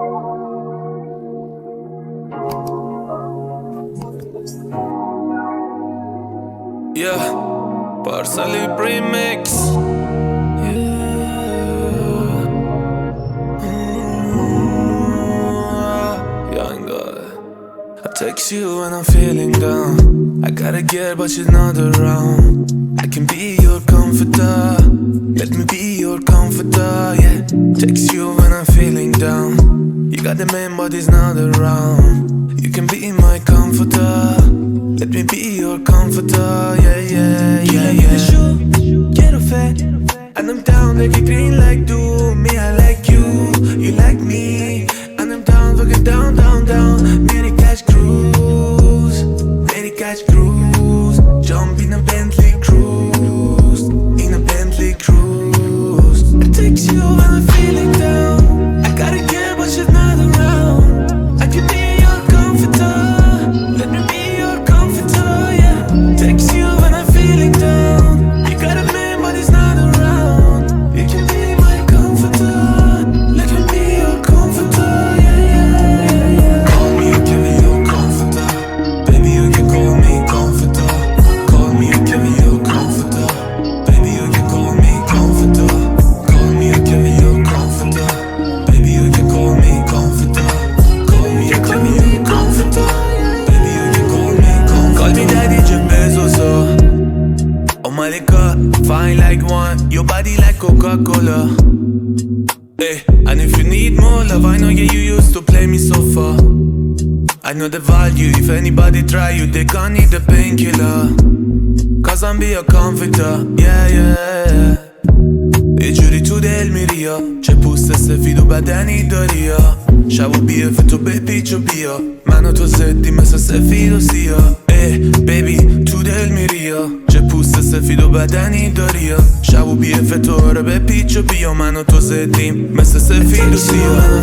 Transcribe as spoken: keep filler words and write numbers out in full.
Yeah, Parsalip Remix. Yeah. Mm, young guy. I text you when I'm feeling down. I got a girl but she's not around. I can be your comforter. Let me be your comforter, yeah. Text you when I'm feeling down. You got the man but he's not around. You can be my comforter. Let me be your comforter, yeah, yeah, yeah, yeah. The shoe, quiero fe. And I'm down like a green like do. Me, I like you, you like me. And I'm down, fucking down, down, down. Mary Cash Cruise, Mary Cash Cruise. Jump in a Bentley Cruise, in a Bentley Cruise. I text you when I'm feeling down. I gotta care but she's not around. I can be your comforter. Let me be text you when I'm feeling down. You got a man but he's not around. You can be my comforter. Let me be your comforter, yeah, yeah, yeah, yeah. Call me, you can be your comforter. Baby, you can call me comforter. Call me, you can be your comforter. Baby, you can call me comforter. Call me, you can be your comforter. Baby, you can call me comforter. Call me, you can be your comforter. Baby, you can call me comforter. Call me daddy, Jeff Bezos, oh my God, fine like wine, your body like Coca-Cola. Hey, and if you need more love, I know yeah, you used to play me so far. I know the value, if anybody try you, they can't need the painkiller. Cause I'm be a comforter, yeah, yeah. E giuri tu del mirio, c'è puste se fido badani doria. Shavo bie fetto baby c'ho bio, mano tu setti messa se fido sia. Eh, baby, tu del mirio, c'è puste se fido badani doria. Shavo bie fetto ora baby c'ho bio, mano tu setti messa se fido sia.